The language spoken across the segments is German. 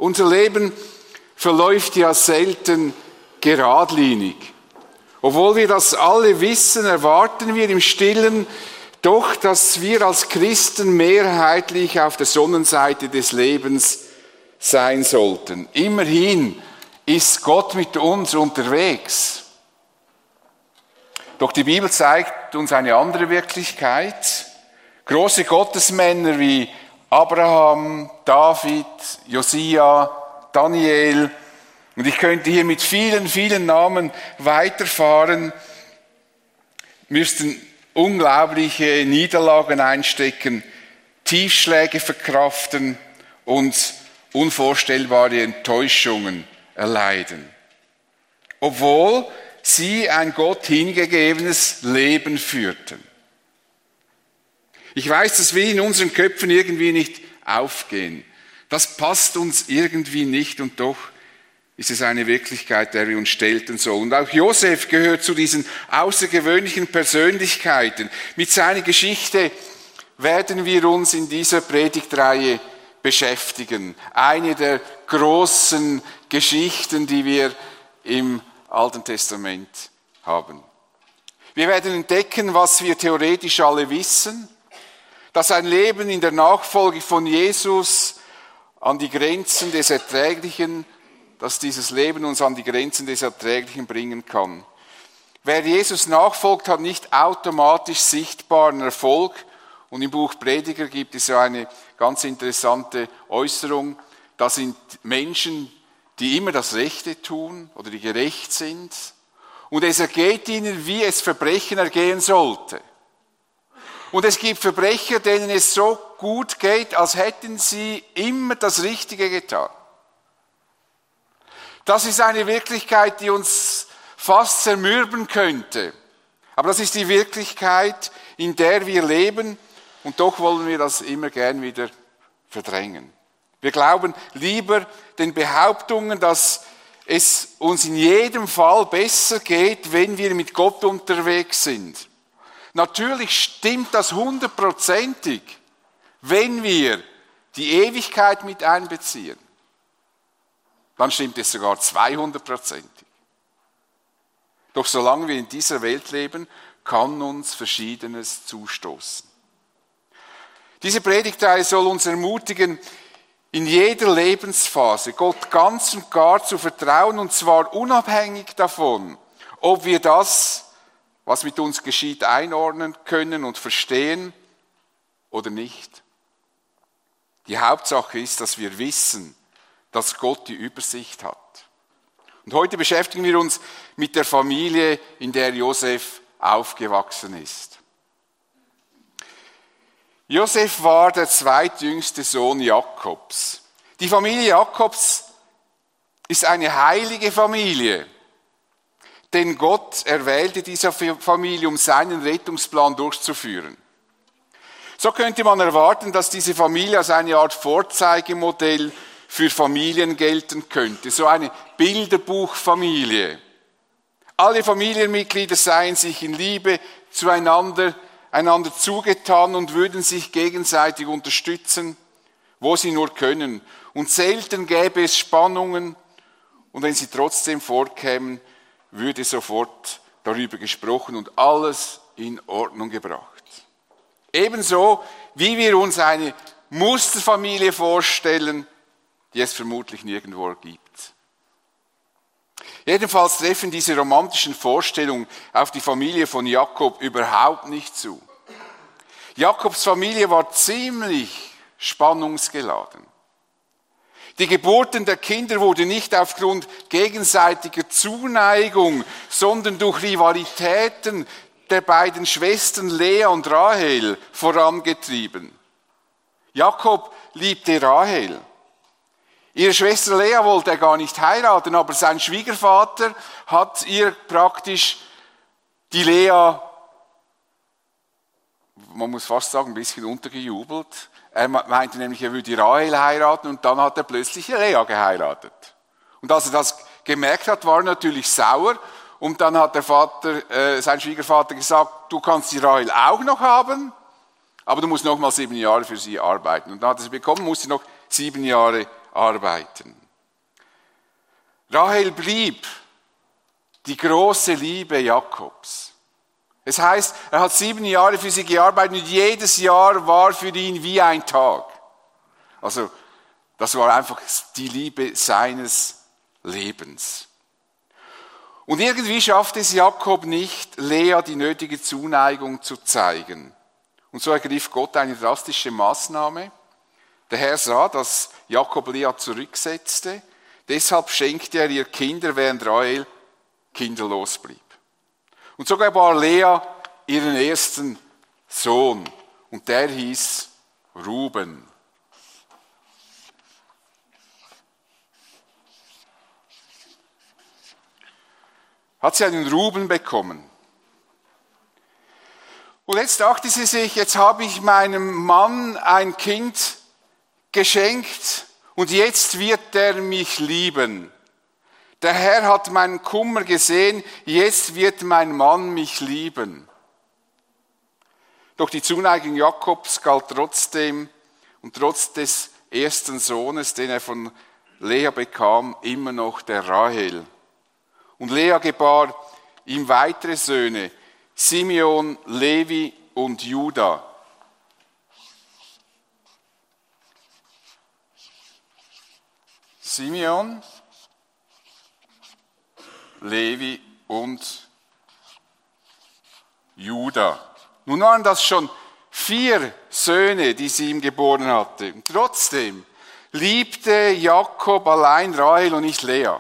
Unser Leben verläuft ja selten geradlinig. Obwohl wir das alle wissen, erwarten wir im Stillen doch, dass wir als Christen mehrheitlich auf der Sonnenseite des Lebens sein sollten. Immerhin ist Gott mit uns unterwegs. Doch die Bibel zeigt uns eine andere Wirklichkeit. Große Gottesmänner wie Abraham, David, Josia, Daniel, und ich könnte hier mit vielen, vielen Namen weiterfahren, müssten unglaubliche Niederlagen einstecken, Tiefschläge verkraften und unvorstellbare Enttäuschungen erleiden. Obwohl sie ein Gott hingegebenes Leben führten. Ich weiß, dass wir in unseren Köpfen irgendwie nicht aufgehen. Das passt uns irgendwie nicht und doch ist es eine Wirklichkeit, der wir uns stellten sollen. Und auch Josef gehört zu diesen außergewöhnlichen Persönlichkeiten. Mit seiner Geschichte werden wir uns in dieser Predigtreihe beschäftigen. Eine der großen Geschichten, die wir im Alten Testament haben. Wir werden entdecken, was wir theoretisch alle wissen, dass ein Leben in der Nachfolge von Jesus an die Grenzen des Erträglichen, dass dieses Leben uns an die Grenzen des Erträglichen bringen kann. Wer Jesus nachfolgt, hat nicht automatisch sichtbaren Erfolg. Und im Buch Prediger gibt es so eine ganz interessante Äußerung. Da sind Menschen, die immer das Rechte tun oder die gerecht sind. Und es ergeht ihnen, wie es Verbrechen ergehen sollte. Und es gibt Verbrecher, denen es so gut geht, als hätten sie immer das Richtige getan. Das ist eine Wirklichkeit, die uns fast zermürben könnte. Aber das ist die Wirklichkeit, in der wir leben. Und doch wollen wir das immer gern wieder verdrängen. Wir glauben lieber den Behauptungen, dass es uns in jedem Fall besser geht, wenn wir mit Gott unterwegs sind. Natürlich stimmt das 100%, wenn wir die Ewigkeit mit einbeziehen. Dann stimmt es sogar 200%. Doch solange wir in dieser Welt leben, kann uns Verschiedenes zustoßen. Diese Predigtreihe soll uns ermutigen, in jeder Lebensphase Gott ganz und gar zu vertrauen, und zwar unabhängig davon, ob wir das, was mit uns geschieht, einordnen können und verstehen oder nicht. Die Hauptsache ist, dass wir wissen, dass Gott die Übersicht hat. Und heute beschäftigen wir uns mit der Familie, in der Josef aufgewachsen ist. Josef war der zweitjüngste Sohn Jakobs. Die Familie Jakobs ist eine heilige Familie, denn Gott erwählte diese Familie, um seinen Rettungsplan durchzuführen. So könnte man erwarten, dass diese Familie als eine Art Vorzeigemodell für Familien gelten könnte, so eine Bilderbuchfamilie. Alle Familienmitglieder seien sich in Liebe einander zugetan und würden sich gegenseitig unterstützen, wo sie nur können. Und selten gäbe es Spannungen, und wenn sie trotzdem vorkämen, würde sofort darüber gesprochen und alles in Ordnung gebracht. Ebenso, wie wir uns eine Musterfamilie vorstellen, die es vermutlich nirgendwo gibt. Jedenfalls treffen diese romantischen Vorstellungen auf die Familie von Jakob überhaupt nicht zu. Jakobs Familie war ziemlich spannungsgeladen. Die Geburten der Kinder wurde nicht aufgrund gegenseitiger Zuneigung, sondern durch Rivalitäten der beiden Schwestern Lea und Rahel vorangetrieben. Jakob liebte Rahel. Ihre Schwester Lea wollte er gar nicht heiraten, aber sein Schwiegervater hat ihr praktisch die Lea, man muss fast sagen, ein bisschen untergejubelt. Er meinte nämlich, er würde Rahel heiraten, und dann hat er plötzlich Lea geheiratet. Und als er das gemerkt hat, war er natürlich sauer, und dann hat sein Schwiegervater gesagt, du kannst die Rahel auch noch haben, aber du musst noch mal 7 Jahre für sie arbeiten. Und dann hat er sie bekommen, musste noch 7 Jahre arbeiten. Rahel blieb die große Liebe Jakobs. Es heißt, er hat 7 Jahre für sie gearbeitet und jedes Jahr war für ihn wie ein Tag. Also, das war einfach die Liebe seines Lebens. Und irgendwie schafft es Jakob nicht, Lea die nötige Zuneigung zu zeigen. Und so ergriff Gott eine drastische Maßnahme. Der Herr sah, dass Jakob Lea zurücksetzte. Deshalb schenkte er ihr Kinder, während Rahel kinderlos blieb. Und so gebar Lea ihren ersten Sohn. Und der hieß Ruben. Hat sie einen Ruben bekommen. Und jetzt dachte sie sich, jetzt habe ich meinem Mann ein Kind geschenkt und jetzt wird er mich lieben. Der Herr hat meinen Kummer gesehen, jetzt wird mein Mann mich lieben. Doch die Zuneigung Jakobs galt trotzdem und trotz des ersten Sohnes, den er von Lea bekam, immer noch der Rahel. Und Lea gebar ihm weitere Söhne, Simeon, Levi und Juda. Simeon, Levi und Juda. Nun waren das schon 4 Söhne, die sie ihm geboren hatte. Und trotzdem liebte Jakob allein Rahel und nicht Lea.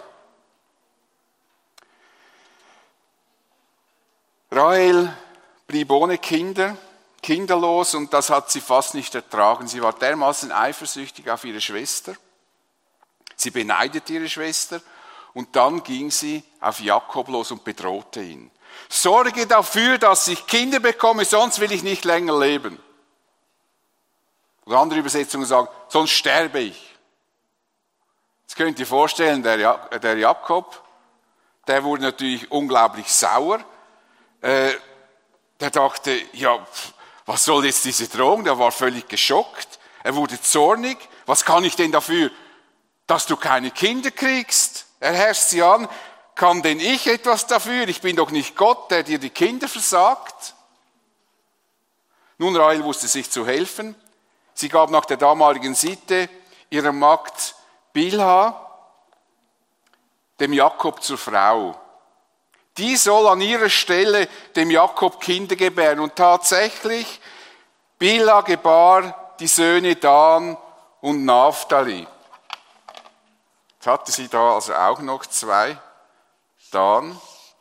Rahel blieb ohne Kinder, kinderlos, und das hat sie fast nicht ertragen. Sie war dermaßen eifersüchtig auf ihre Schwester. Sie beneidete ihre Schwester und dann ging sie auf Jakob los und bedrohte ihn. Sorge dafür, dass ich Kinder bekomme, sonst will ich nicht länger leben. Oder andere Übersetzungen sagen, sonst sterbe ich. Jetzt könnt ihr vorstellen, der Jakob, der wurde natürlich unglaublich sauer. Der dachte, ja, was soll jetzt diese Drohung? Der war völlig geschockt. Er wurde zornig. Was kann ich denn dafür, dass du keine Kinder kriegst? Er herrscht sie an. Kann denn ich etwas dafür? Ich bin doch nicht Gott, der dir die Kinder versagt. Nun, Rahel wusste sich zu helfen. Sie gab nach der damaligen Sitte ihrer Magd Bilha dem Jakob zur Frau. Die soll an ihrer Stelle dem Jakob Kinder gebären. Und tatsächlich, Bilha gebar die Söhne Dan und Naphtali. Jetzt hatte sie da also auch noch 2, Dan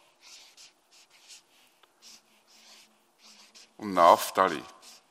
und Naphtali.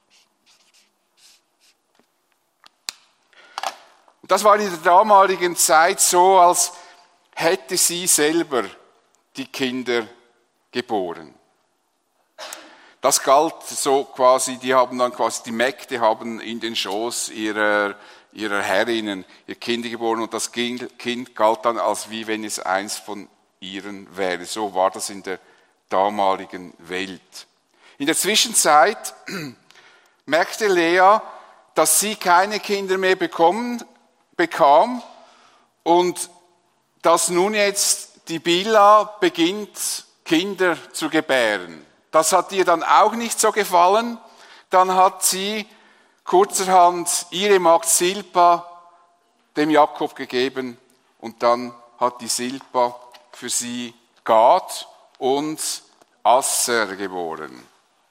Und das war in der damaligen Zeit so, als hätte sie selber die Kinder geboren. Das galt so quasi, die Mägde haben in den Schoß ihrer Herrinnen ihr Kinder geboren und das Kind galt dann als wie wenn es eins von ihren wäre. So war das in der damaligen Welt. In der Zwischenzeit merkte Lea, dass sie keine Kinder mehr bekam und dass nun jetzt die Bilha beginnt, Kinder zu gebären. Das hat ihr dann auch nicht so gefallen. Dann hat sie kurzerhand ihre Magd Silpa dem Jakob gegeben und dann hat die Silpa für sie Gad und Asser geboren.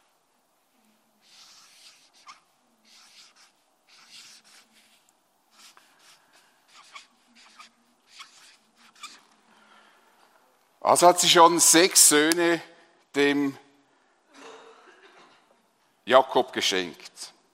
Also hat sie schon 6 Söhne dem Jakob geschenkt.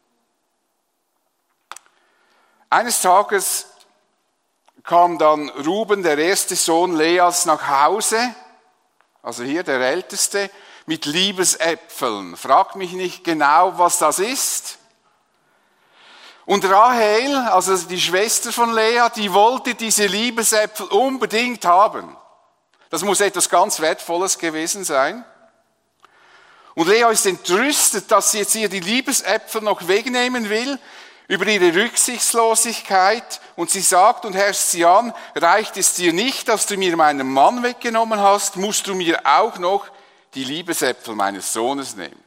Eines Tages kam dann Ruben, der erste Sohn Leas, nach Hause, also hier der Älteste, mit Liebesäpfeln. Frag mich nicht genau, was das ist. Und Rahel, also die Schwester von Lea, die wollte diese Liebesäpfel unbedingt haben. Das muss etwas ganz Wertvolles gewesen sein. Und Lea ist entrüstet, dass sie jetzt hier die Liebesäpfel noch wegnehmen will. über ihre Rücksichtslosigkeit und sie sagt und herrscht sie an, reicht es dir nicht, dass du mir meinen Mann weggenommen hast, musst du mir auch noch die Liebesäpfel meines Sohnes nehmen.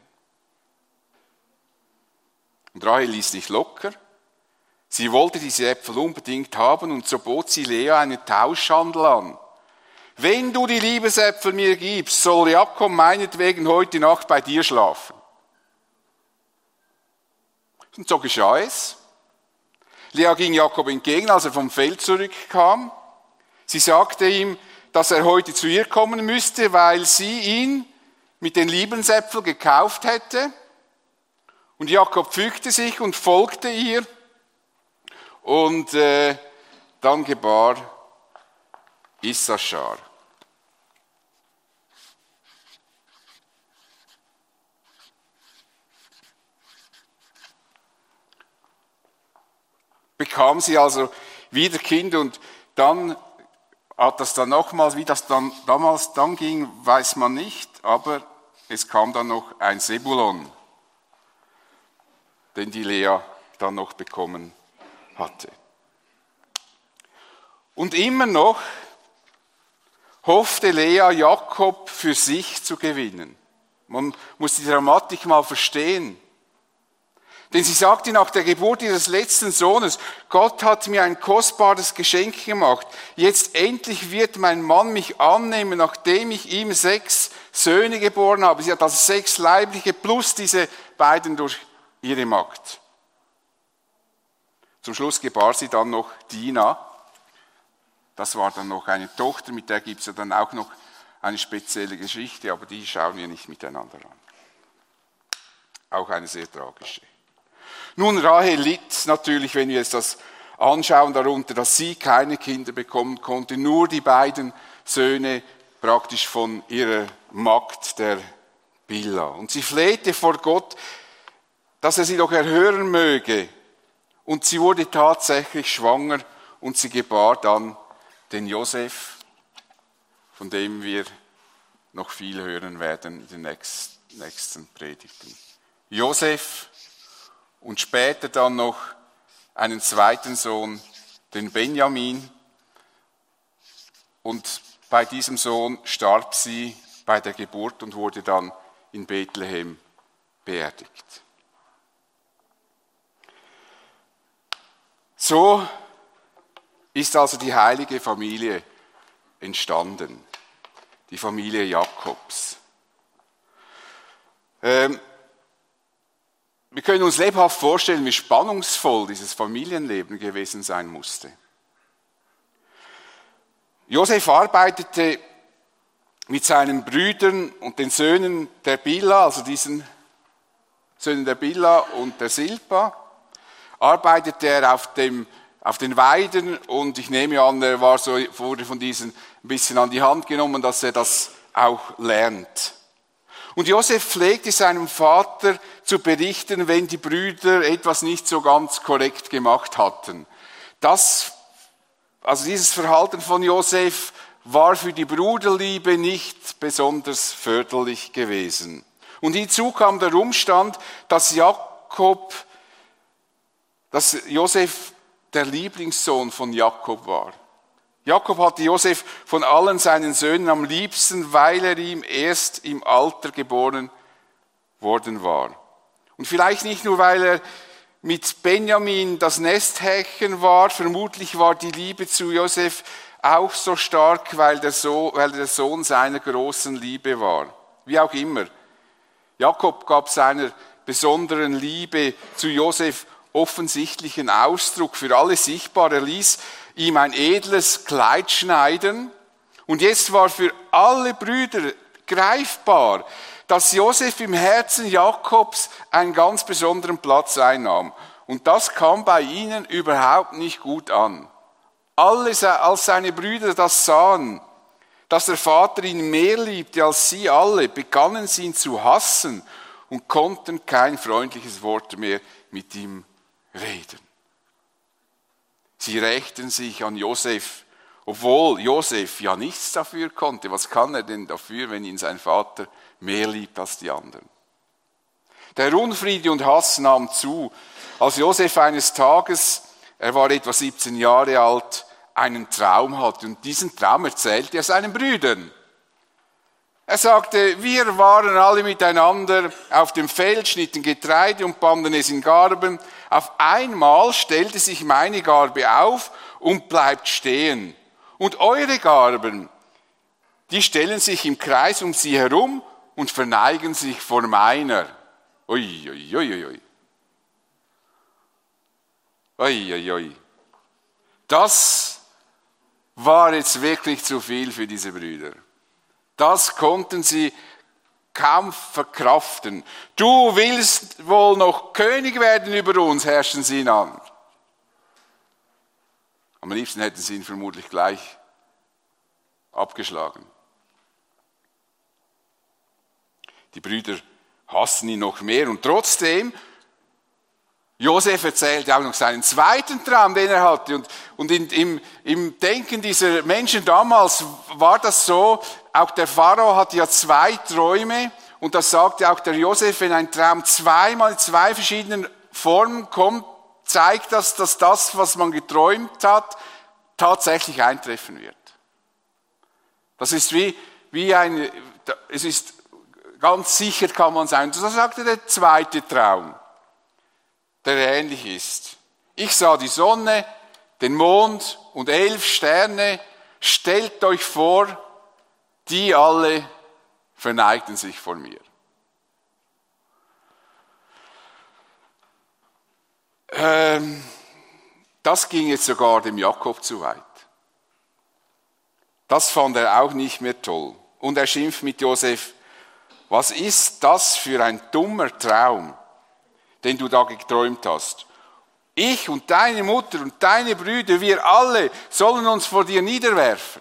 Und Rahel ließ nicht locker. Sie wollte diese Äpfel unbedingt haben und so bot sie Lea einen Tauschhandel an. Wenn du die Liebesäpfel mir gibst, soll Jakob meinetwegen heute Nacht bei dir schlafen. Und so geschah es. Lea ging Jakob entgegen, als er vom Feld zurückkam. Sie sagte ihm, dass er heute zu ihr kommen müsste, weil sie ihn mit den Liebesäpfeln gekauft hätte. Und Jakob fügte sich und folgte ihr. Und dann gebar Issachar. Bekam sie also wieder Kinder und dann hat das dann nochmals, wie das dann damals dann ging, weiß man nicht, aber es kam dann noch ein Sebulon, den die Lea dann noch bekommen hatte. Und immer noch hoffte Lea, Jakob für sich zu gewinnen. Man muss die Dramatik mal verstehen. Denn sie sagte nach der Geburt ihres letzten Sohnes, Gott hat mir ein kostbares Geschenk gemacht. Jetzt endlich wird mein Mann mich annehmen, nachdem ich ihm 6 Söhne geboren habe. Sie hat also 6 leibliche plus diese beiden durch ihre Magd. Zum Schluss gebar sie dann noch Dina. Das war dann noch eine Tochter, mit der gibt es ja dann auch noch eine spezielle Geschichte, aber die schauen wir nicht miteinander an. Auch eine sehr tragische. Nun, Rahel litt natürlich, wenn wir jetzt das anschauen, darunter, dass sie keine Kinder bekommen konnte, nur die beiden Söhne praktisch von ihrer Magd, der Bilha. Und sie flehte vor Gott, dass er sie doch erhören möge. Und sie wurde tatsächlich schwanger und sie gebar dann den Josef, von dem wir noch viel hören werden in den nächsten Predigten. Josef und später dann noch einen zweiten Sohn, den Benjamin. Und bei diesem Sohn starb sie bei der Geburt und wurde dann in Bethlehem beerdigt. So ist also die heilige Familie entstanden, die Familie Jakobs. Wir können uns lebhaft vorstellen, wie spannungsvoll dieses Familienleben gewesen sein musste. Josef arbeitete mit seinen Brüdern und den Söhnen der Bilha, also diesen Söhnen der Bilha und der Silpa, arbeitete er auf den Weiden und ich nehme an, er wurde von diesen ein bisschen an die Hand genommen, dass er das auch lernt. Und Josef pflegte seinem Vater zu berichten, wenn die Brüder etwas nicht so ganz korrekt gemacht hatten. Dieses Verhalten von Josef war für die Bruderliebe nicht besonders förderlich gewesen. Und hinzu kam der Umstand, dass Josef der Lieblingssohn von Jakob war. Jakob hatte Josef von allen seinen Söhnen am liebsten, weil er ihm erst im Alter geboren worden war. Und vielleicht nicht nur, weil er mit Benjamin das Nesthäkchen war, vermutlich war die Liebe zu Josef auch so stark, weil der Sohn seiner großen Liebe war. Wie auch immer. Jakob gab seiner besonderen Liebe zu Josef offensichtlichen Ausdruck, für alle sichtbar. Er ließ ihm ein edles Kleid schneiden. Und jetzt war für alle Brüder greifbar, dass Josef im Herzen Jakobs einen ganz besonderen Platz einnahm. Und das kam bei ihnen überhaupt nicht gut an. Als seine Brüder das sahen, dass der Vater ihn mehr liebte als sie alle, begannen sie ihn zu hassen und konnten kein freundliches Wort mehr mit ihm reden. Sie rächten sich an Josef, obwohl Josef ja nichts dafür konnte. Was kann er denn dafür, wenn ihn sein Vater mehr liebt als die anderen? Der Unfriede und Hass nahm zu als Josef eines Tages, er war etwa 17 Jahre alt, einen Traum hatte. Und diesen Traum erzählte er seinen Brüdern. Er sagte, wir waren alle miteinander auf dem Feld, schnitten Getreide und banden es in Garben. Auf einmal stellte sich meine Garbe auf und bleibt stehen. Und eure Garben, die stellen sich im Kreis um sie herum und verneigen sich vor meiner. Ui, ui, ui, ui. Ui, ui, ui. Das war jetzt wirklich zu viel für diese Brüder. Das konnten sie kaum verkraften. Du willst wohl noch König werden über uns, herrschen sie ihn an. Am liebsten hätten sie ihn vermutlich gleich abgeschlagen. Die Brüder hassen ihn noch mehr und trotzdem, Josef erzählte auch noch seinen zweiten Traum, den er hatte. Und im Denken dieser Menschen damals war das so, auch der Pharao hatte ja 2 Träume und das sagte auch der Josef, wenn ein Traum zweimal in 2 verschiedenen Formen kommt, zeigt das, dass das, was man geträumt hat, tatsächlich eintreffen wird. Das ist es ist ganz sicher, kann man sein. Und das sagte der zweite Traum, der ähnlich ist. Ich sah die Sonne, den Mond und 11 Sterne. Stellt euch vor, die alle verneigten sich vor mir. Das ging jetzt sogar dem Jakob zu weit. Das fand er auch nicht mehr toll. Und er schimpft mit Josef, was ist das für ein dummer Traum, den du da geträumt hast? Ich und deine Mutter und deine Brüder, wir alle sollen uns vor dir niederwerfen.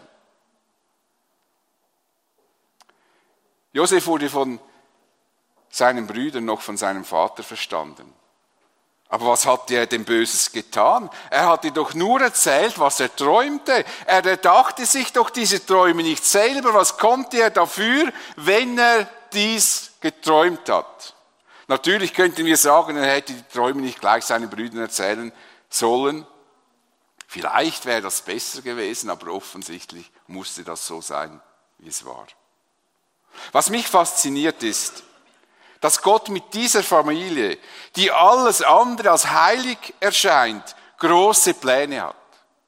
Josef wurde von seinen Brüdern noch von seinem Vater verstanden. Aber was hatte er denn Böses getan? Er hatte doch nur erzählt, was er träumte. Er erdachte sich doch diese Träume nicht selber. Was konnte er dafür, wenn er dies geträumt hat? Natürlich könnten wir sagen, er hätte die Träume nicht gleich seinen Brüdern erzählen sollen. Vielleicht wäre das besser gewesen, aber offensichtlich musste das so sein, wie es war. Was mich fasziniert ist, dass Gott mit dieser Familie, die alles andere als heilig erscheint, große Pläne hat.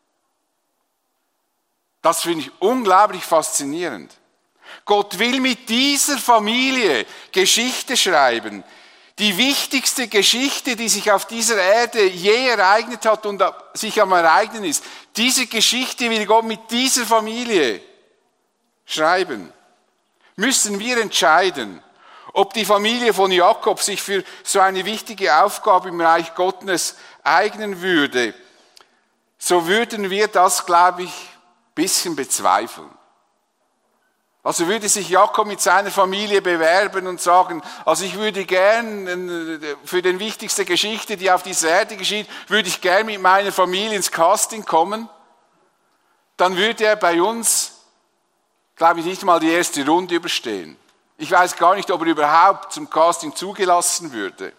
Das finde ich unglaublich faszinierend. Gott will mit dieser Familie Geschichte schreiben. Die wichtigste Geschichte, die sich auf dieser Erde je ereignet hat und sich am Ereignen ist. Diese Geschichte will Gott mit dieser Familie schreiben. Müssen wir entscheiden, ob die Familie von Jakob sich für so eine wichtige Aufgabe im Reich Gottes eignen würde, so würden wir das, glaube ich, ein bisschen bezweifeln. Also würde sich Jakob mit seiner Familie bewerben und sagen, also ich würde gern für die wichtigste Geschichte, die auf dieser Erde geschieht, würde ich gern mit meiner Familie ins Casting kommen, dann würde er bei uns, glaube ich, nicht mal die erste Runde überstehen. Ich weiß gar nicht, ob er überhaupt zum Casting zugelassen würde.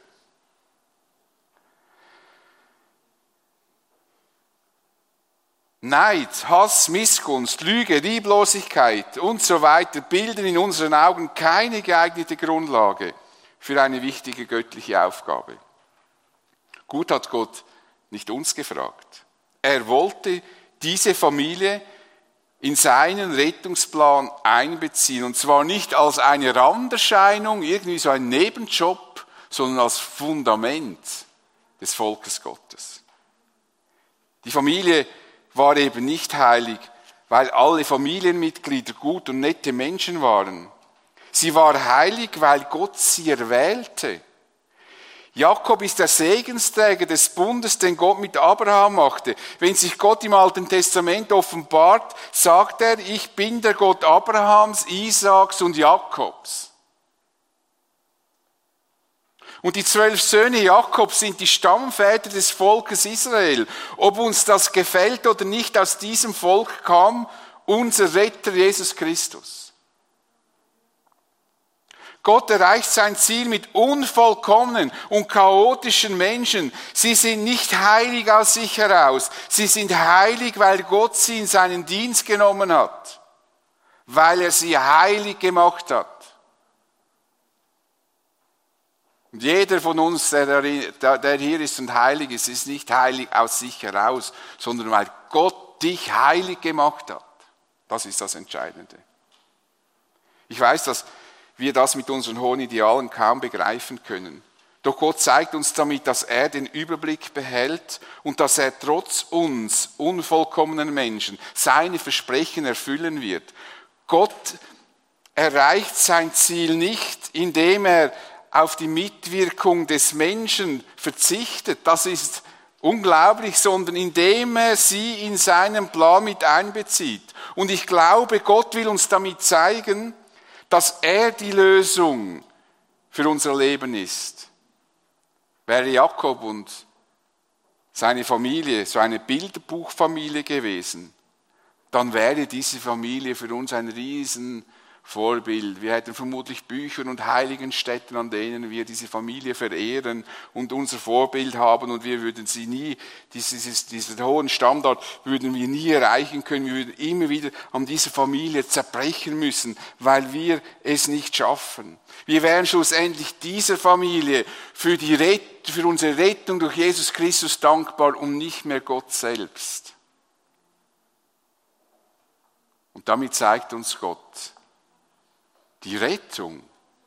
Neid, Hass, Missgunst, Lüge, Lieblosigkeit und so weiter bilden in unseren Augen keine geeignete Grundlage für eine wichtige göttliche Aufgabe. Gut hat Gott nicht uns gefragt. Er wollte diese Familie in seinen Rettungsplan einbeziehen. Und zwar nicht als eine Randerscheinung, irgendwie so ein Nebenjob, sondern als Fundament des Volkes Gottes. Die Familie war eben nicht heilig, weil alle Familienmitglieder gut und nette Menschen waren. Sie war heilig, weil Gott sie erwählte. Jakob ist der Segensträger des Bundes, den Gott mit Abraham machte. Wenn sich Gott im Alten Testament offenbart, sagt er, ich bin der Gott Abrahams, Isaaks und Jakobs. Und die 12 Söhne Jakobs sind die Stammväter des Volkes Israel. Ob uns das gefällt oder nicht, aus diesem Volk kam unser Retter Jesus Christus. Gott erreicht sein Ziel mit unvollkommenen und chaotischen Menschen. Sie sind nicht heilig aus sich heraus. Sie sind heilig, weil Gott sie in seinen Dienst genommen hat. Weil er sie heilig gemacht hat. Und jeder von uns, der hier ist und heilig ist nicht heilig aus sich heraus, sondern weil Gott dich heilig gemacht hat. Das ist das Entscheidende. Ich weiß, dass wir das mit unseren hohen Idealen kaum begreifen können. Doch Gott zeigt uns damit, dass er den Überblick behält und dass er trotz uns unvollkommenen Menschen seine Versprechen erfüllen wird. Gott erreicht sein Ziel nicht, indem er auf die Mitwirkung des Menschen verzichtet. Das ist unglaublich, sondern indem er sie in seinen Plan mit einbezieht. Und ich glaube, Gott will uns damit zeigen, dass er die Lösung für unser Leben ist. Wäre Jakob und seine Familie so eine Bilderbuchfamilie gewesen, dann wäre diese Familie für uns ein Riesenvorbild. Wir hätten vermutlich Bücher und Heiligenstätten, an denen wir diese Familie verehren und unser Vorbild haben, und wir würden sie nie, diesen hohen Standard würden wir nie erreichen können. Wir würden immer wieder an dieser Familie zerbrechen müssen, weil wir es nicht schaffen. Wir wären schlussendlich dieser Familie für unsere Rettung durch Jesus Christus dankbar und nicht mehr Gott selbst. Und damit zeigt uns Gott, die Rettung,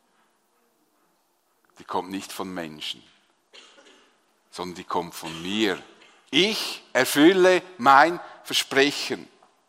die kommt nicht von Menschen, sondern die kommt von mir. Ich erfülle mein Versprechen.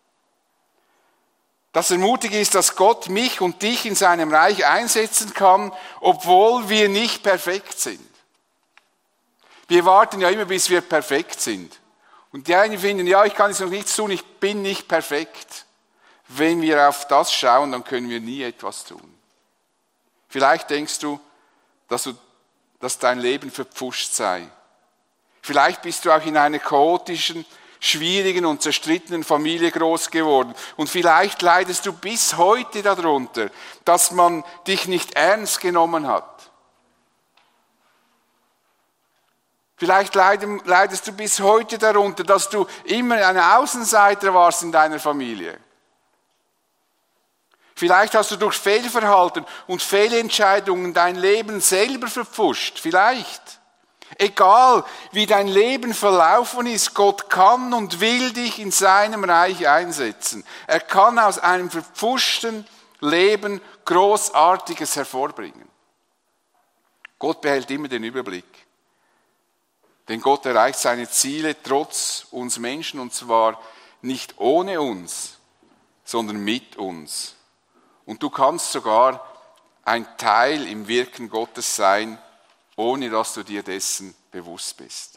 Das Ermutigende ist, dass Gott mich und dich in seinem Reich einsetzen kann, obwohl wir nicht perfekt sind. Wir warten ja immer, bis wir perfekt sind. Und die einen finden, ja, ich kann jetzt noch nichts tun, ich bin nicht perfekt. Wenn wir auf das schauen, dann können wir nie etwas tun. Vielleicht denkst du, dass dein Leben verpfuscht sei. Vielleicht bist du auch in einer chaotischen, schwierigen und zerstrittenen Familie groß geworden. Und vielleicht leidest du bis heute darunter, dass man dich nicht ernst genommen hat. Vielleicht leidest du bis heute darunter, dass du immer ein Außenseiter warst in deiner Familie. Vielleicht hast du durch Fehlverhalten und Fehlentscheidungen dein Leben selber verpfuscht. Vielleicht. Egal, wie dein Leben verlaufen ist, Gott kann und will dich in seinem Reich einsetzen. Er kann aus einem verpfuschten Leben Großartiges hervorbringen. Gott behält immer den Überblick. Denn Gott erreicht seine Ziele trotz uns Menschen, und zwar nicht ohne uns, sondern mit uns. Und du kannst sogar ein Teil im Wirken Gottes sein, ohne dass du dir dessen bewusst bist.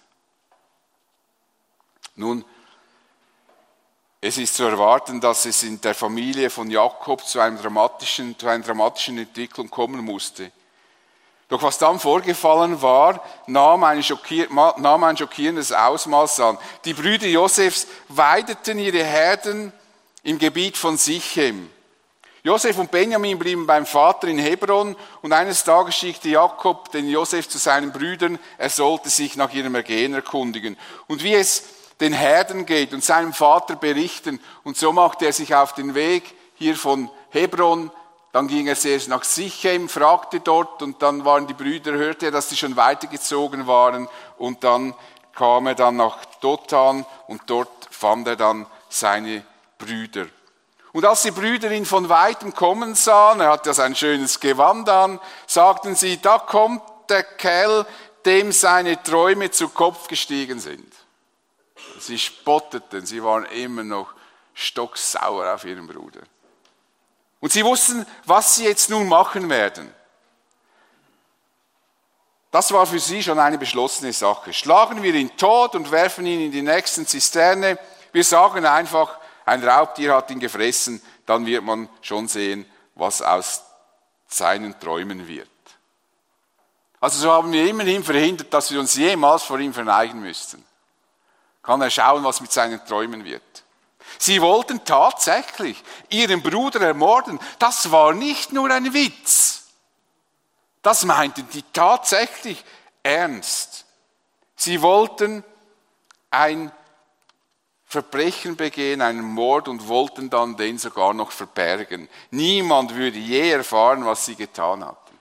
Nun, es ist zu erwarten, dass es in der Familie von Jakob zu einer dramatischen Entwicklung kommen musste. Doch was dann vorgefallen war, nahm ein schockierendes Ausmaß an. Die Brüder Josefs weideten ihre Herden im Gebiet von Sichem. Josef und Benjamin blieben beim Vater in Hebron, und eines Tages schickte Jakob den Josef zu seinen Brüdern, er sollte sich nach ihrem Ergehen erkundigen. Und wie es den Herden geht und seinem Vater berichten, und so machte er sich auf den Weg hier von Hebron. Dann ging er zuerst nach Sichem, fragte dort, und dann waren die Brüder, hörte er, dass sie schon weitergezogen waren, und dann kam er dann nach Dothan, und dort fand er dann seine Brüder. Und als die Brüder ihn von Weitem kommen sahen, er hatte ja sein schönes Gewand an, sagten sie, da kommt der Kerl, dem seine Träume zu Kopf gestiegen sind. Sie spotteten, sie waren immer noch stocksauer auf ihren Bruder. Und sie wussten, was sie jetzt nun machen werden. Das war für sie schon eine beschlossene Sache. Schlagen wir ihn tot und werfen ihn in die nächsten Zisterne. Wir sagen einfach, ein Raubtier hat ihn gefressen, dann wird man schon sehen, was aus seinen Träumen wird. Also so haben wir immerhin verhindert, dass wir uns jemals vor ihm verneigen müssten. Kann er schauen, was mit seinen Träumen wird. Sie wollten tatsächlich ihren Bruder ermorden. Das war nicht nur ein Witz. Das meinten die tatsächlich ernst. Sie wollten ein Verbrechen begehen, einen Mord und wollten dann den sogar noch verbergen. Niemand würde je erfahren, was sie getan hatten.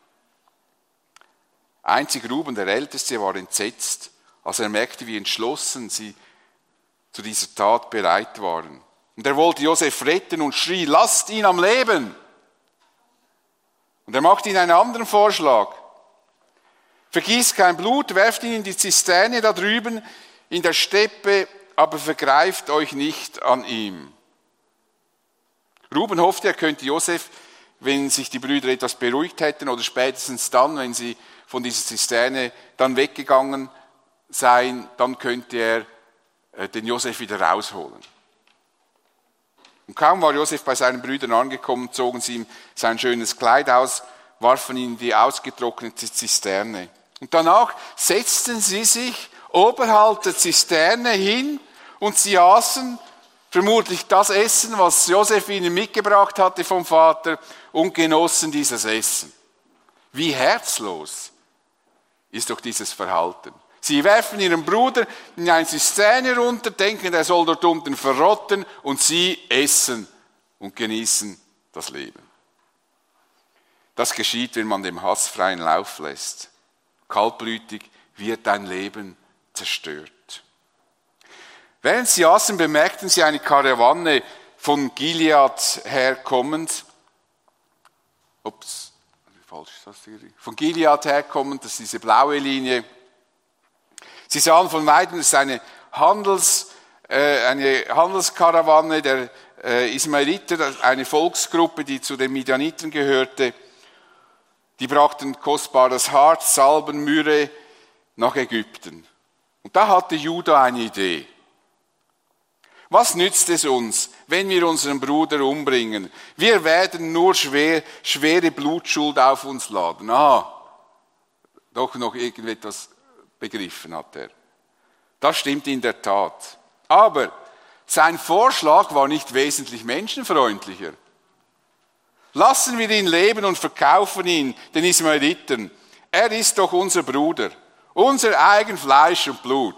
Einzig Ruben, der Älteste, war entsetzt, als er merkte, wie entschlossen sie zu dieser Tat bereit waren. Und er wollte Josef retten und schrie, lasst ihn am Leben. Und er machte ihnen einen anderen Vorschlag. Vergießt kein Blut, werft ihn in die Zisterne da drüben in der Steppe, aber vergreift euch nicht an ihm. Ruben hoffte, er könnte Josef, wenn sich die Brüder etwas beruhigt hätten oder spätestens dann, wenn sie von dieser Zisterne dann weggegangen seien, dann könnte er den Josef wieder rausholen. Und kaum war Josef bei seinen Brüdern angekommen, zogen sie ihm sein schönes Kleid aus, warfen ihn in die ausgetrocknete Zisterne. Und danach setzten sie sich oberhalb der Zisterne hin und sie aßen vermutlich das Essen, was Josef ihnen mitgebracht hatte vom Vater, und genossen dieses Essen. Wie herzlos ist doch dieses Verhalten. Sie werfen ihren Bruder in eine Zisterne runter, denken, er soll dort unten verrotten, und sie essen und genießen das Leben. Das geschieht, wenn man dem Hass freien Lauf lässt. Kaltblütig wird dein Leben zerstört. Während sie aßen, bemerkten sie eine Karawane von Gilead herkommend. Von Gilead herkommend, das ist diese blaue Linie. Sie sahen von weitem, das ist eine Handelskarawane der Ismaeliter, eine Volksgruppe, die zu den Midianiten gehörte. Die brachten kostbares Harz, Salben, Myrrhe nach Ägypten. Und da hatte Juda eine Idee. Was nützt es uns, wenn wir unseren Bruder umbringen? Wir werden nur schwere Blutschuld auf uns laden. Doch noch irgendetwas begriffen hat er. Das stimmt in der Tat. Aber sein Vorschlag war nicht wesentlich menschenfreundlicher. Lassen wir ihn leben und verkaufen ihn den Ismaeliten. Er ist doch unser Bruder, unser eigen Fleisch und Blut.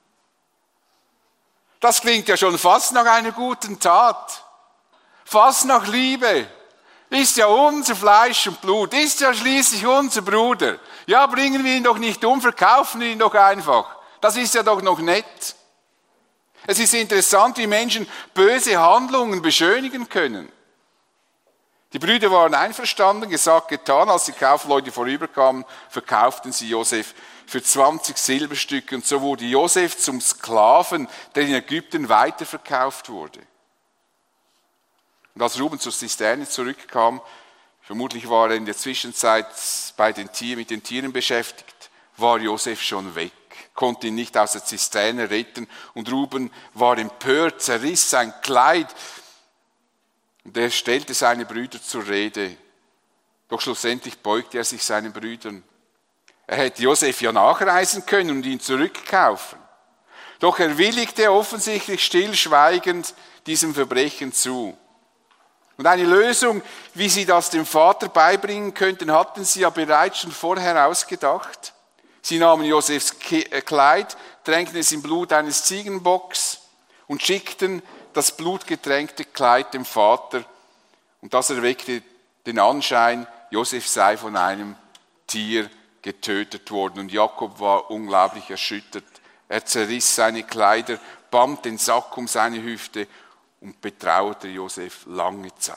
Das klingt ja schon fast nach einer guten Tat, fast nach Liebe. Ist ja unser Fleisch und Blut, ist ja schließlich unser Bruder. Ja, bringen wir ihn doch nicht um, verkaufen wir ihn doch einfach. Das ist ja doch noch nett. Es ist interessant, wie Menschen böse Handlungen beschönigen können. Die Brüder waren einverstanden, gesagt, getan. Als die Kaufleute vorüberkamen, verkauften sie Josef für 20 Silberstücke. Und so wurde Josef zum Sklaven, der in Ägypten weiterverkauft wurde. Und als Ruben zur Zisterne zurückkam, vermutlich war er in der Zwischenzeit mit den Tieren beschäftigt, war Josef schon weg, konnte ihn nicht aus der Zisterne retten. Und Ruben war empört, zerriss sein Kleid. Und er stellte seine Brüder zur Rede. Doch schlussendlich beugte er sich seinen Brüdern. Er hätte Josef ja nachreisen können und ihn zurückkaufen. Doch er willigte offensichtlich stillschweigend diesem Verbrechen zu. Und eine Lösung, wie sie das dem Vater beibringen könnten, hatten sie ja bereits schon vorher ausgedacht. Sie nahmen Josefs Kleid, tränkten es im Blut eines Ziegenbocks und schickten das blutgetränkte Kleid dem Vater. Und das erweckte den Anschein, Josef sei von einem Tier getötet worden. Und Jakob war unglaublich erschüttert. Er zerriss seine Kleider, band den Sack um seine Hüfte und betrauerte Josef lange Zeit.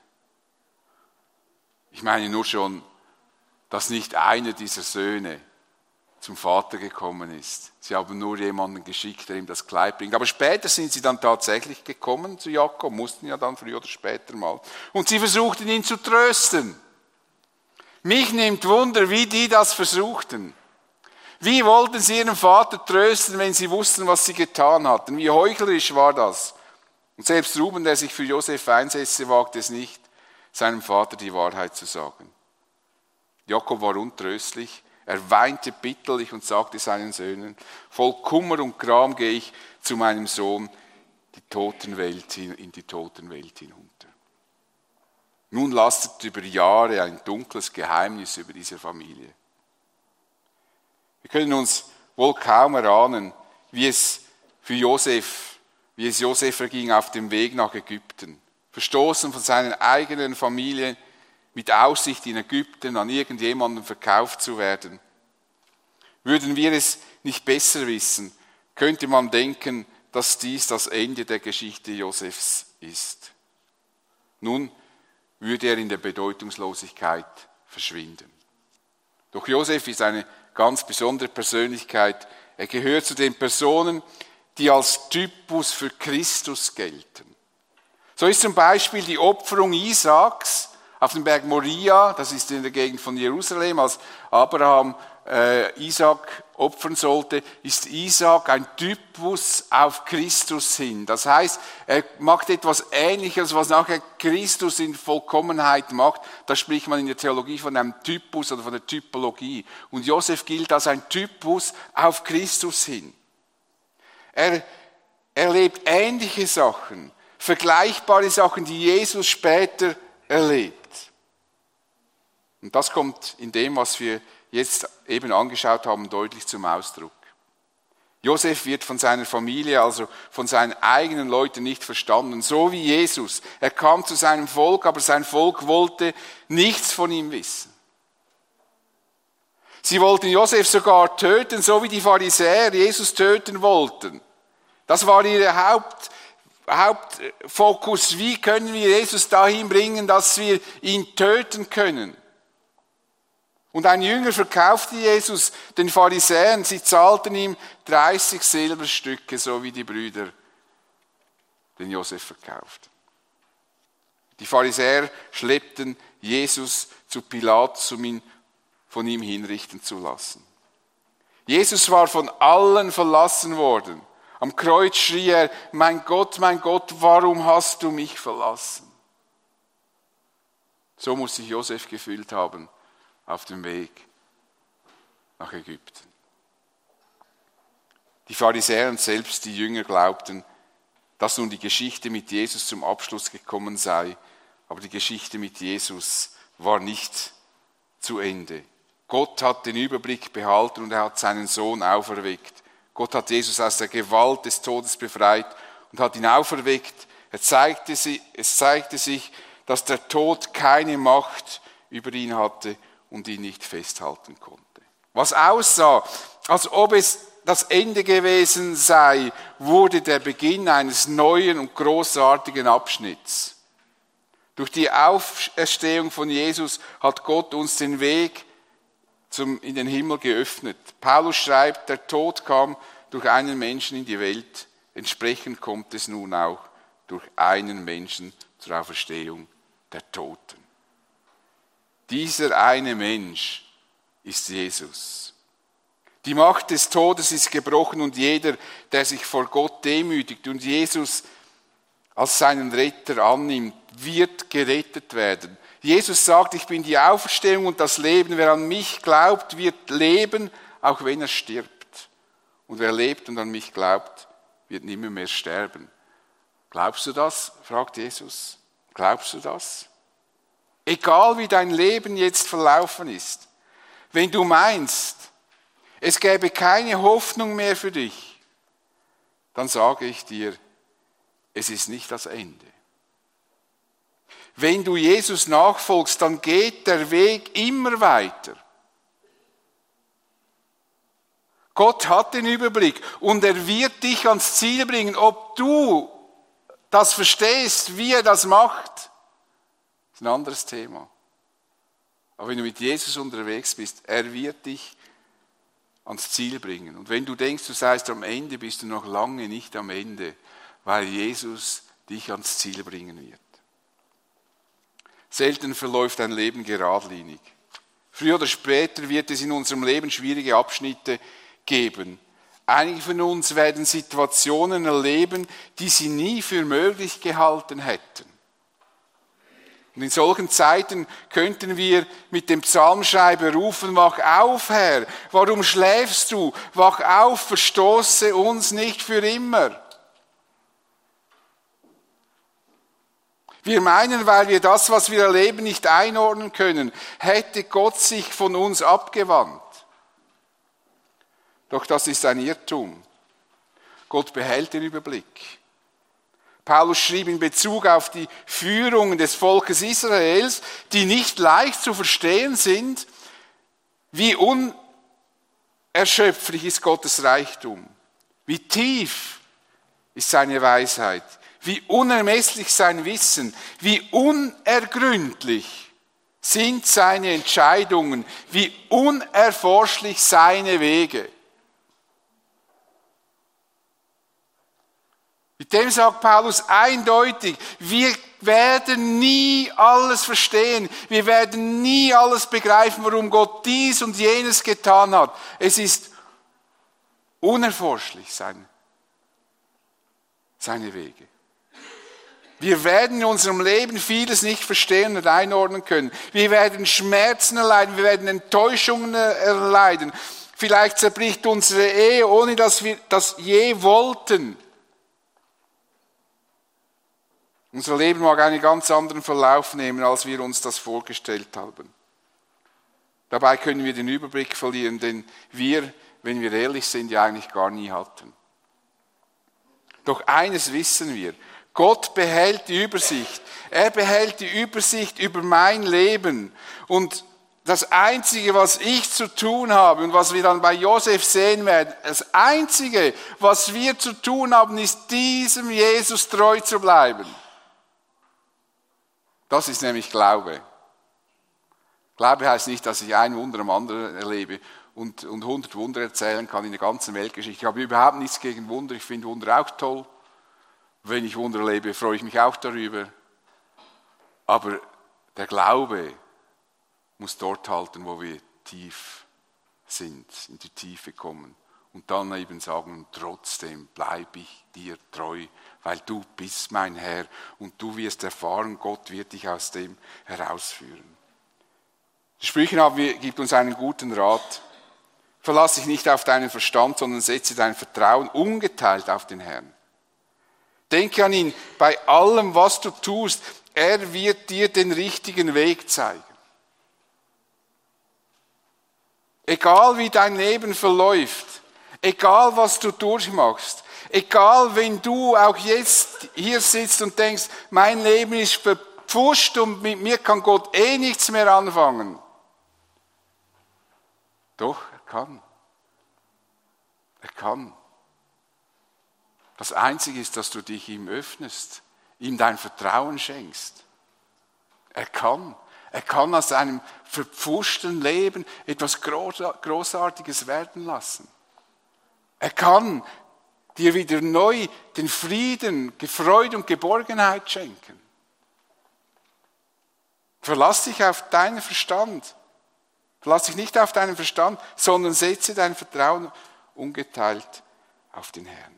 Ich meine nur schon, dass nicht einer dieser Söhne zum Vater gekommen ist. Sie haben nur jemanden geschickt, der ihm das Kleid bringt. Aber später sind sie dann tatsächlich gekommen zu Jakob, mussten ja dann früher oder später mal. Und sie versuchten ihn zu trösten. Mich nimmt Wunder, wie die das versuchten. Wie wollten sie ihren Vater trösten, wenn sie wussten, was sie getan hatten? Wie heuchlerisch war das? Und selbst Ruben, der sich für Josef einsetzte, wagte es nicht, seinem Vater die Wahrheit zu sagen. Jakob war untröstlich. Er weinte bitterlich und sagte seinen Söhnen, voll Kummer und Gram gehe ich zu meinem Sohn in die Totenwelt hinunter. Nun lastet über Jahre ein dunkles Geheimnis über diese Familie. Wir können uns wohl kaum erahnen, wie es Josef erging auf dem Weg nach Ägypten. Verstoßen von seiner eigenen Familie, mit Aussicht in Ägypten an irgendjemanden verkauft zu werden. Würden wir es nicht besser wissen, könnte man denken, dass dies das Ende der Geschichte Josefs ist. Nun würde er in der Bedeutungslosigkeit verschwinden. Doch Josef ist eine ganz besondere Persönlichkeit. Er gehört zu den Personen, die als Typus für Christus gelten. So ist zum Beispiel die Opferung Isaaks auf dem Berg Moria, das ist in der Gegend von Jerusalem, als Abraham Isaak opfern sollte, ist Isaak ein Typus auf Christus hin. Das heißt, er macht etwas Ähnliches, was nachher Christus in Vollkommenheit macht. Da spricht man in der Theologie von einem Typus oder von der Typologie. Und Josef gilt als ein Typus auf Christus hin. Er erlebt ähnliche Sachen, vergleichbare Sachen, die Jesus später erlebt. Und das kommt in dem, was wir jetzt eben angeschaut haben, deutlich zum Ausdruck. Josef wird von seiner Familie, also von seinen eigenen Leuten nicht verstanden, so wie Jesus. Er kam zu seinem Volk, aber sein Volk wollte nichts von ihm wissen. Sie wollten Josef sogar töten, so wie die Pharisäer Jesus töten wollten. Das war ihr Hauptfokus. Wie können wir Jesus dahin bringen, dass wir ihn töten können? Und ein Jünger verkaufte Jesus den Pharisäern. Sie zahlten ihm 30 Silberstücke, so wie die Brüder den Josef verkauft. Die Pharisäer schleppten Jesus zu Pilatus, um ihn von ihm hinrichten zu lassen. Jesus war von allen verlassen worden. Am Kreuz schrie er, mein Gott, warum hast du mich verlassen? So muss sich Josef gefühlt haben auf dem Weg nach Ägypten. Die Pharisäer und selbst die Jünger glaubten, dass nun die Geschichte mit Jesus zum Abschluss gekommen sei, aber die Geschichte mit Jesus war nicht zu Ende. Gott hat den Überblick behalten und er hat seinen Sohn auferweckt. Gott hat Jesus aus der Gewalt des Todes befreit und hat ihn auferweckt. Es zeigte sich, dass der Tod keine Macht über ihn hatte und ihn nicht festhalten konnte. Was aussah, als ob es das Ende gewesen sei, wurde der Beginn eines neuen und großartigen Abschnitts. Durch die Auferstehung von Jesus hat Gott uns den Weg in den Himmel geöffnet. Paulus schreibt, der Tod kam durch einen Menschen in die Welt. Entsprechend kommt es nun auch durch einen Menschen zur Auferstehung der Toten. Dieser eine Mensch ist Jesus. Die Macht des Todes ist gebrochen und jeder, der sich vor Gott demütigt und Jesus als seinen Retter annimmt, wird gerettet werden. Jesus sagt, ich bin die Auferstehung und das Leben. Wer an mich glaubt, wird leben, auch wenn er stirbt. Und wer lebt und an mich glaubt, wird nimmer mehr sterben. Glaubst du das? Fragt Jesus. Glaubst du das? Egal wie dein Leben jetzt verlaufen ist, wenn du meinst, es gäbe keine Hoffnung mehr für dich, dann sage ich dir, es ist nicht das Ende. Wenn du Jesus nachfolgst, dann geht der Weg immer weiter. Gott hat den Überblick und er wird dich ans Ziel bringen. Ob du das verstehst, wie er das macht, ist ein anderes Thema. Aber wenn du mit Jesus unterwegs bist, er wird dich ans Ziel bringen. Und wenn du denkst, du seist am Ende, bist du noch lange nicht am Ende, weil Jesus dich ans Ziel bringen wird. Selten verläuft ein Leben geradlinig. Früher oder später wird es in unserem Leben schwierige Abschnitte geben. Einige von uns werden Situationen erleben, die sie nie für möglich gehalten hätten. Und in solchen Zeiten könnten wir mit dem Psalmschreiber rufen, wach auf, Herr, warum schläfst du? Wach auf, verstoße uns nicht für immer. Wir meinen, weil wir das, was wir erleben, nicht einordnen können, hätte Gott sich von uns abgewandt. Doch das ist ein Irrtum. Gott behält den Überblick. Paulus schrieb in Bezug auf die Führungen des Volkes Israels, die nicht leicht zu verstehen sind, wie unerschöpflich ist Gottes Reichtum, wie tief ist seine Weisheit, wie unermesslich sein Wissen, wie unergründlich sind seine Entscheidungen, wie unerforschlich seine Wege. Mit dem sagt Paulus eindeutig, wir werden nie alles verstehen, wir werden nie alles begreifen, warum Gott dies und jenes getan hat. Es ist unerforschlich, seine Wege. Wir werden in unserem Leben vieles nicht verstehen und einordnen können. Wir werden Schmerzen erleiden, wir werden Enttäuschungen erleiden. Vielleicht zerbricht unsere Ehe, ohne dass wir das je wollten. Unser Leben mag einen ganz anderen Verlauf nehmen, als wir uns das vorgestellt haben. Dabei können wir den Überblick verlieren, den wir, wenn wir ehrlich sind, ja eigentlich gar nie hatten. Doch eines wissen wir: Gott behält die Übersicht. Er behält die Übersicht über mein Leben. Und das Einzige, was ich zu tun habe und was wir dann bei Josef sehen werden, das Einzige, was wir zu tun haben, ist, diesem Jesus treu zu bleiben. Das ist nämlich Glaube. Glaube heißt nicht, dass ich ein Wunder am anderen erlebe und 100 Wunder erzählen kann in der ganzen Weltgeschichte. Ich habe überhaupt nichts gegen Wunder. Ich finde Wunder auch toll. Wenn ich Wunder erlebe, freue ich mich auch darüber. Aber der Glaube muss dort halten, wo wir tief sind, in die Tiefe kommen. Und dann eben sagen, trotzdem bleibe ich dir treu, weil du bist mein Herr und du wirst erfahren, Gott wird dich aus dem herausführen. Die Sprüche gibt uns einen guten Rat. Verlasse dich nicht auf deinen Verstand, sondern setze dein Vertrauen ungeteilt auf den Herrn. Denke an ihn bei allem, was du tust. Er wird dir den richtigen Weg zeigen. Egal wie dein Leben verläuft, egal was du durchmachst, egal wenn du auch jetzt hier sitzt und denkst, mein Leben ist verpfuscht und mit mir kann Gott nichts mehr anfangen. Doch, er kann. Er kann. Das Einzige ist, dass du dich ihm öffnest, ihm dein Vertrauen schenkst. Er kann. Er kann aus einem verpfuschten Leben etwas Großartiges werden lassen. Er kann dir wieder neu den Frieden, Freude und Geborgenheit schenken. Verlass dich auf deinen Verstand. Verlass dich nicht auf deinen Verstand, sondern setze dein Vertrauen ungeteilt auf den Herrn.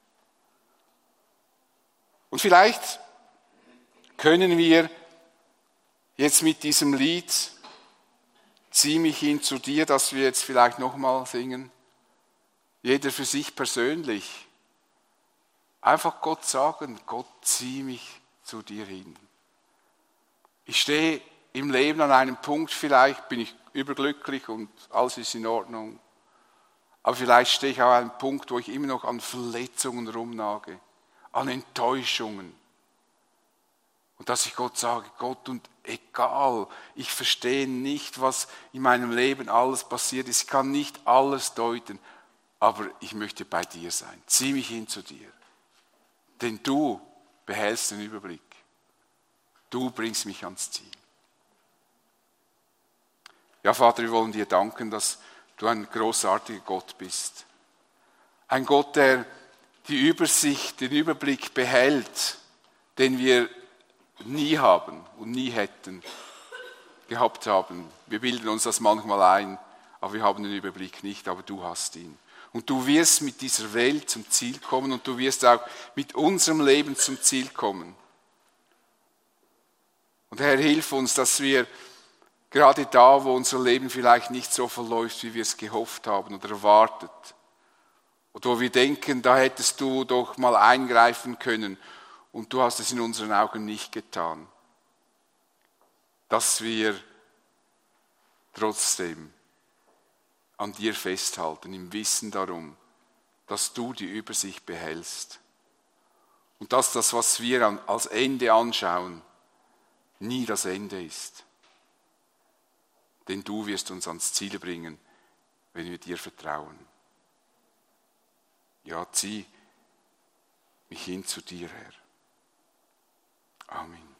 Und vielleicht können wir jetzt mit diesem Lied "Zieh mich hin zu dir", das wir jetzt vielleicht nochmal singen, jeder für sich persönlich, einfach Gott sagen, Gott, zieh mich zu dir hin. Ich stehe im Leben an einem Punkt, vielleicht bin ich überglücklich und alles ist in Ordnung, aber vielleicht stehe ich auch an einem Punkt, wo ich immer noch an Verletzungen rumnage, an Enttäuschungen. Und dass ich Gott sage, Gott, und egal, ich verstehe nicht, was in meinem Leben alles passiert ist, ich kann nicht alles deuten, aber ich möchte bei dir sein. Zieh mich hin zu dir. Denn du behältst den Überblick. Du bringst mich ans Ziel. Ja, Vater, wir wollen dir danken, dass du ein großartiger Gott bist. Ein Gott, der die Übersicht, den Überblick behält, den wir nie haben und nie hätten gehabt haben. Wir bilden uns das manchmal ein, aber wir haben den Überblick nicht, aber du hast ihn. Und du wirst mit dieser Welt zum Ziel kommen und du wirst auch mit unserem Leben zum Ziel kommen. Und Herr, hilf uns, dass wir gerade da, wo unser Leben vielleicht nicht so verläuft, wie wir es gehofft haben oder erwartet, oder wo wir denken, da hättest du doch mal eingreifen können und du hast es in unseren Augen nicht getan, dass wir trotzdem an dir festhalten, im Wissen darum, dass du die Übersicht behältst und dass das, was wir als Ende anschauen, nie das Ende ist. Denn du wirst uns ans Ziel bringen, wenn wir dir vertrauen. Ja, zieh mich hin zu dir, Herr. Amen.